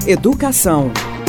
Educação.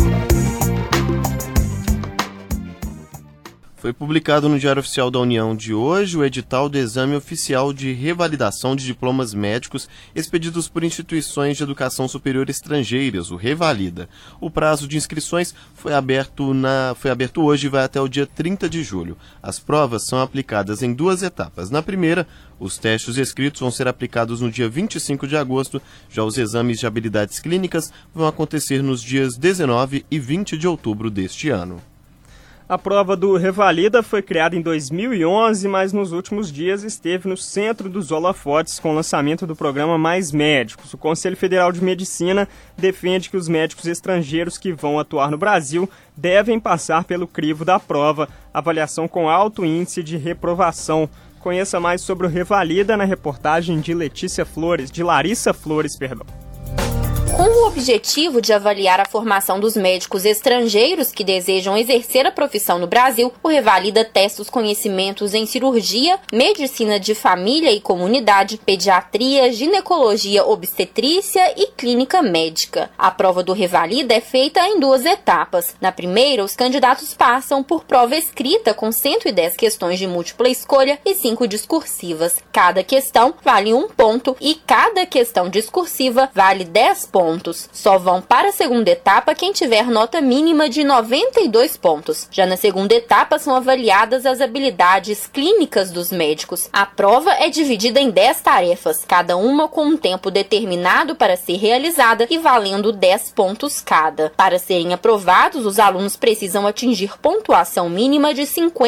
Foi publicado no Diário Oficial da União de hoje o edital do Exame Oficial de Revalidação de Diplomas Médicos expedidos por instituições de educação superior estrangeiras, o Revalida. O prazo de inscrições foi aberto hoje e vai até o dia 30 de julho. As provas são aplicadas em 2 etapas. Na primeira, os testes escritos vão ser aplicados no dia 25 de agosto, já os exames de habilidades clínicas vão acontecer nos dias 19 e 20 de outubro deste ano. A prova do Revalida foi criada em 2011, mas nos últimos dias esteve no centro dos holofotes com o lançamento do programa Mais Médicos. O Conselho Federal de Medicina defende que os médicos estrangeiros que vão atuar no Brasil devem passar pelo crivo da prova, avaliação com alto índice de reprovação. Conheça mais sobre o Revalida na reportagem de Larissa Flores. Com o objetivo de avaliar a formação dos médicos estrangeiros que desejam exercer a profissão no Brasil, o Revalida testa os conhecimentos em cirurgia, medicina de família e comunidade, pediatria, ginecologia obstetrícia e clínica médica. A prova do Revalida é feita em 2 etapas. Na primeira, os candidatos passam por prova escrita com 110 questões de múltipla escolha e 5 discursivas. Cada questão vale 1 ponto e cada questão discursiva vale 10 pontos. Só vão para a segunda etapa quem tiver nota mínima de 92 pontos. Já na segunda etapa são avaliadas as habilidades clínicas dos médicos. A prova é dividida em 10 tarefas, cada uma com um tempo determinado para ser realizada e valendo 10 pontos cada. Para serem aprovados, os alunos precisam atingir pontuação mínima de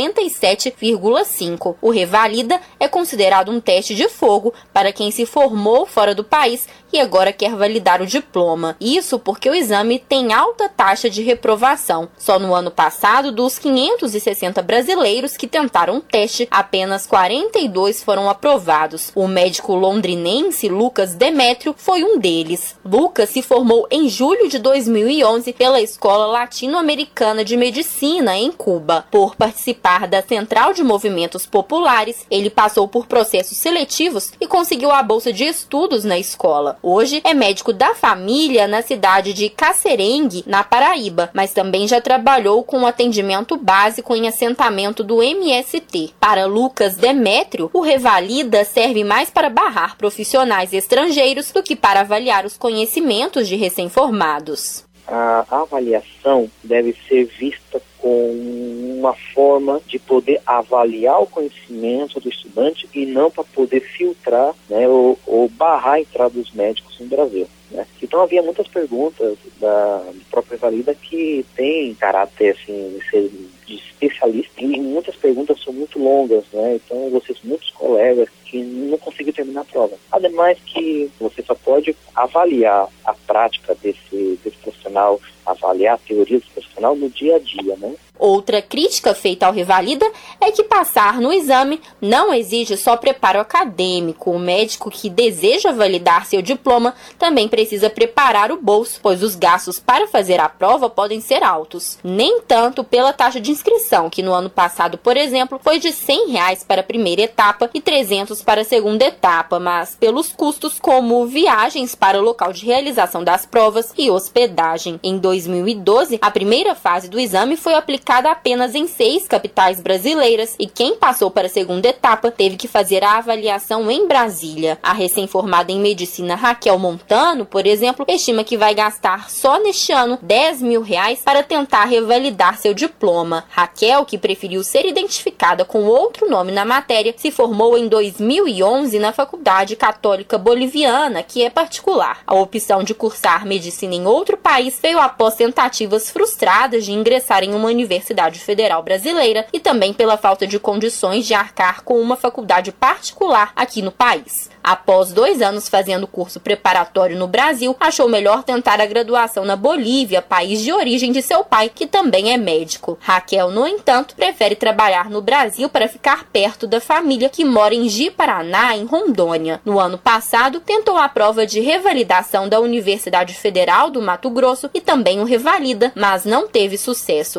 57,5. O Revalida é considerado um teste de fogo para quem se formou fora do país e agora quer validar o diploma. Isso porque o exame tem alta taxa de reprovação. Só no ano passado, dos 560 brasileiros que tentaram o teste, apenas 42 foram aprovados. O médico londrinense Lucas Demétrio foi um deles. Lucas se formou em julho de 2011 pela Escola Latino-Americana de Medicina, em Cuba. Por participar da Central de Movimentos Populares, ele passou por processos seletivos e conseguiu a bolsa de estudos na escola. Hoje é médico da família na cidade de Cacerengue, na Paraíba, mas também já trabalhou com atendimento básico em assentamento do MST. Para Lucas Demétrio, o Revalida serve mais para barrar profissionais estrangeiros do que para avaliar os conhecimentos de recém-formados. A avaliação deve ser vista como uma forma de poder avaliar o conhecimento do estudante e não para poder filtrar, né, ou barrar a entrada dos médicos no Brasil. Né? Então havia muitas perguntas do próprio Revalida que tem caráter assim, de ser de especialista, e muitas perguntas são muito longas, né? Então muitos colegas que não conseguem terminar a prova. Ademais que você só pode avaliar a prática desse profissional, avaliar a teoria do profissional no dia a dia, né? Outra crítica feita ao Revalida é que passar no exame não exige só preparo acadêmico. O médico que deseja validar seu diploma também precisa preparar o bolso, pois os gastos para fazer a prova podem ser altos. Nem tanto pela taxa de inscrição, que no ano passado, por exemplo, foi de R$ 100 para a primeira etapa e R$ 300 para a segunda etapa, mas pelos custos como viagens para o local de realização das provas e hospedagem. Em 2012, a primeira fase do exame foi aplicada apenas em 6 capitais brasileiras e quem passou para a segunda etapa teve que fazer a avaliação em Brasília. A recém-formada em medicina Raquel Montano, por exemplo, estima que vai gastar só neste ano R$ 10 mil para tentar revalidar seu diploma. Raquel, que preferiu ser identificada com outro nome na matéria, se formou em 2011 na Faculdade Católica Boliviana, que é particular. A opção de cursar medicina em outro país veio após tentativas frustradas de ingressar em uma universidade federal brasileira e também pela falta de condições de arcar com uma faculdade particular aqui no país. Após 2 anos fazendo curso preparatório no Brasil, achou melhor tentar a graduação na Bolívia, país de origem de seu pai, que também é médico. Raquel, no entanto, prefere trabalhar no Brasil para ficar perto da família, que mora em Ji-Paraná, em Rondônia. No ano passado, tentou a prova de revalidação da Universidade Federal do Mato Grosso e também o Revalida, mas não teve sucesso. Apesar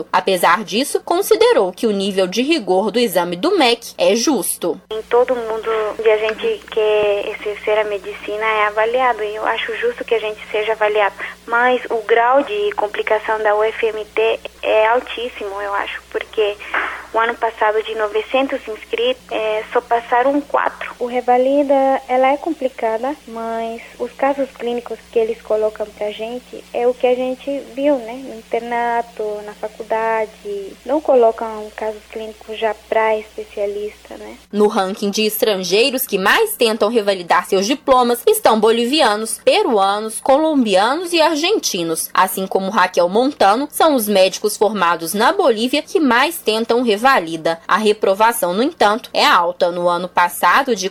Apesar disso, considerou que o nível de rigor do exame do MEC é justo. Em todo mundo onde a gente quer exercer a medicina é avaliado, e eu acho justo que a gente seja avaliado, mas o grau de complicação da UFMT é altíssimo, eu acho, porque o ano passado de 900 inscritos, só passaram 4. O Revalida, ela é complicada, mas os casos clínicos que eles colocam pra gente é o que a gente viu, né? No internato, na faculdade. Não colocam casos clínicos já pra especialista, né? No ranking de estrangeiros que mais tentam revalidar seus diplomas estão bolivianos, peruanos, colombianos e argentinos. Assim como Raquel Montano, são os médicos formados na Bolívia que mais tentam revalida. A reprovação, no entanto, é alta. No ano passado, de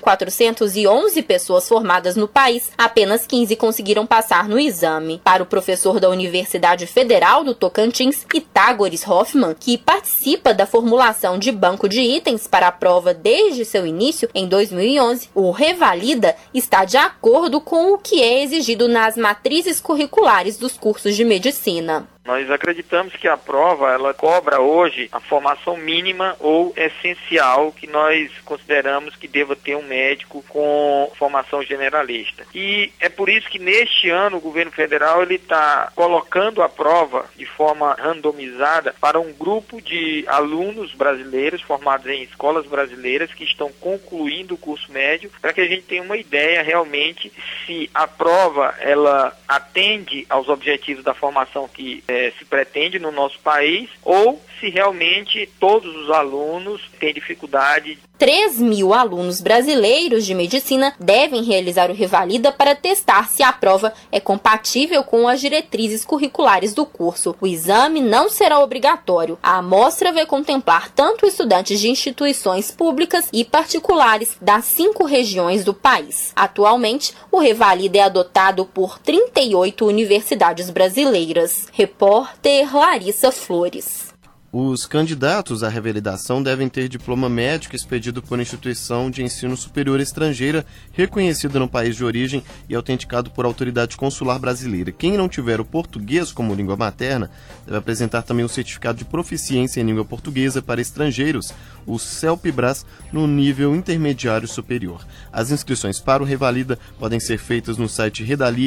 411 pessoas formadas no país, apenas 15 conseguiram passar no exame. Para o professor da Universidade Federal do Tocantins, Pitágoras Hoffmann, que participa da formulação de banco de itens para a prova desde seu início, em 2011, o Revalida está de acordo com o que é exigido nas matrizes curriculares dos cursos de medicina. Nós acreditamos que a prova, ela cobra hoje a formação mínima ou essencial que nós consideramos que deva ter um médico com formação generalista. E é por isso que neste ano o governo federal ele está colocando a prova de forma randomizada para um grupo de alunos brasileiros formados em escolas brasileiras que estão concluindo o curso médio, para que a gente tenha uma ideia realmente se a prova ela atende aos objetivos da formação que se pretende no nosso país, ou se realmente todos os alunos têm dificuldade. 3.000 alunos brasileiros de medicina devem realizar o Revalida para testar se a prova é compatível com as diretrizes curriculares do curso. O exame não será obrigatório. A amostra vai contemplar tanto estudantes de instituições públicas e particulares das 5 regiões do país. Atualmente, o Revalida é adotado por 38 universidades brasileiras. Repórter Larissa Flores. Os candidatos à revalidação devem ter diploma médico expedido por instituição de ensino superior estrangeira reconhecida no país de origem e autenticado por autoridade consular brasileira. Quem não tiver o português como língua materna deve apresentar também o certificado de proficiência em língua portuguesa para estrangeiros, o CELPE-BRAS, no nível intermediário superior. As inscrições para o Revalida podem ser feitas no site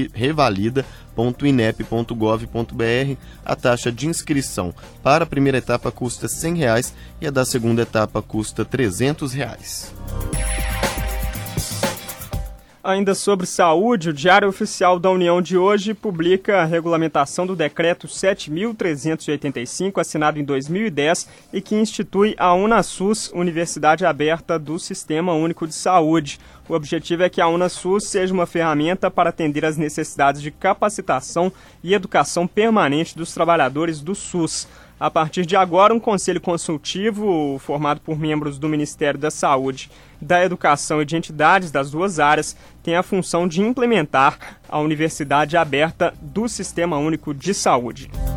revalida.inep.gov.br. A taxa de inscrição para a primeira etapa custa R$ 100 e a da segunda etapa custa R$ 300. Ainda sobre saúde, o Diário Oficial da União de hoje publica a regulamentação do Decreto 7.385, assinado em 2010, e que institui a UNASUS, Universidade Aberta do Sistema Único de Saúde. O objetivo é que a UNASUS seja uma ferramenta para atender às necessidades de capacitação e educação permanente dos trabalhadores do SUS. A partir de agora, um conselho consultivo formado por membros do Ministério da Saúde, da Educação e de entidades das duas áreas tem a função de implementar a Universidade Aberta do Sistema Único de Saúde.